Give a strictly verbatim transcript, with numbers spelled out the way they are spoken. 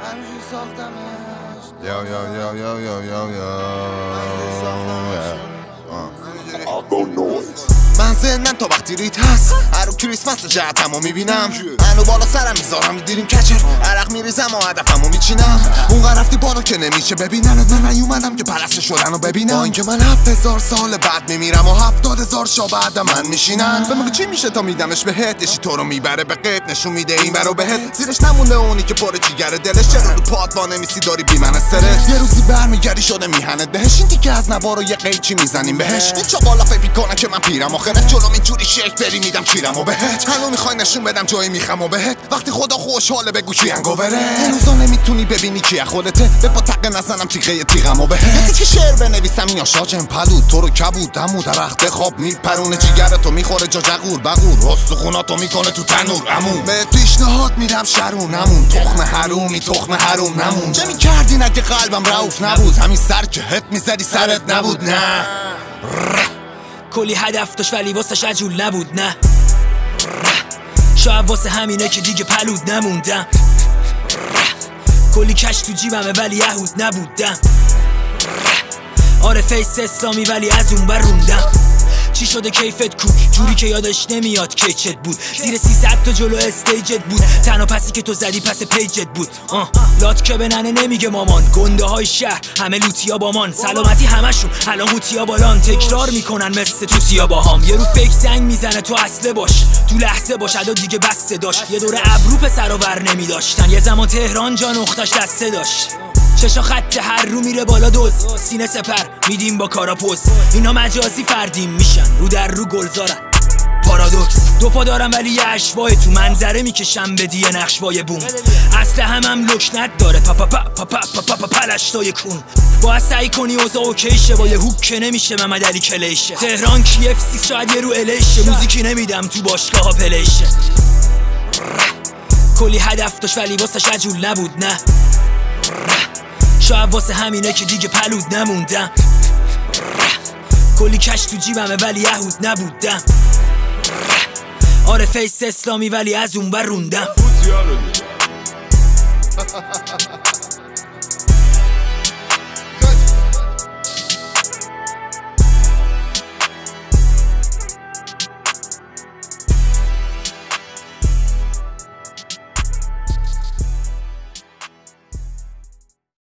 همینجوری ساختمش. یا یا یا یا یا یا یا من ذهنم تا وقتی ریت هست هرو کریسمس جهتمو میبینم منو بالا سرم میذارم میدیریم کچر عرق میریزم و هدفمو میچینم اونقدر رفتی بالا که نمیشه ببینن من نیومدم که پرسته شدن و ببینم با اینکه من هفت هزار سال بعد میمیرم و هفتاد هزار شا بعد من میشینن به مگه چی میشه تا میدمش بهت یشی تو رو میبره به قیب نشون میده این برو بهت زیرش نمونده اونی که پر جیگره دلش چرا رو پات با نمیسی داری بی من استرس یه روزی برمیگردی شده میهنت بهش این تیکه از نوارو یه قیچی میزنیم بهش این چاقالا فکر میکنه که من پیرم آخرت جلوم اینجوری شک بری میدم کیرم و بهت هنو میخوای نشون بدم جایی میخم و بهت وقتی خدا خوشحاله بگو کی انگوره هنوزا نمیتونی ببینی کی خودته به پا تقه نزنم تیغه تیغم و بهت یکی که شعر بنویسم یا شاجم پلود تو رو کبود دمو درخت خواب میپرونه جیگرتو میخوره جا جغور بغور استخوناتو میکنه تو تنور عمو به پیشنهاد میدم شرونمون تخم حرومی تخم حروم نمون چه میکردی نگه قلبم رعوف نبود همین سر که هت میزدی سرت نبود نه کلی هدف داشت ولی واسش عجول نبود نه شاید واسه همینه که دیگه پلود نموندم کلی کش تو جیبمه ولی یهود نبودم آره فیس اسلامی ولی از اون بر روندم چی شده کیفت کو جوری که یادش نمیاد کیچت بود زیر سیصد تا جلو استیجت بود تنها پسی که تو زدی پس پیجت بود آه. لات که به ننه نمیگه مامان گنده های شهر همه لوتیا بامان سلامتی همشون الان قوتیا بالان تکرار میکنن مثل توتیا باهام یه رو فکر زنگ میزنه تو اصله باش تو لحظه باش ادا دیگه بسته داشت یه دوره ابرو پسر و ور نمیداشتن یه زمان تهران جا نختاش دسته داشت چشا خط هر رو میره بالا دوز سینه سپر میدیم با کارا پوز اینا مجازی فردیم میشن رو در رو گلزارن پارادوکس دو پا دارم ولی یه اشوای تو منظره میکشم به دیه نقشوای بوم اصل همم لکنت داره پا پا پا پا پا پا پا پا پلشتای کون باید سعی کنی اوزا اوکیشه با یه هوک که نمیشه محمد علی کلیشه تهران کی اف سی شاید یه رو الیشه موزیکی نمیدم تو باشگاه ها پلیشه کلی هدف داشت ولی واسش عجول نبود نه شاید واسه همینه که دیگه پلود نموندم کلی کش تو جیبمه ولی یهود نبودم آره فیس اسلامی ولی از اون بر روندم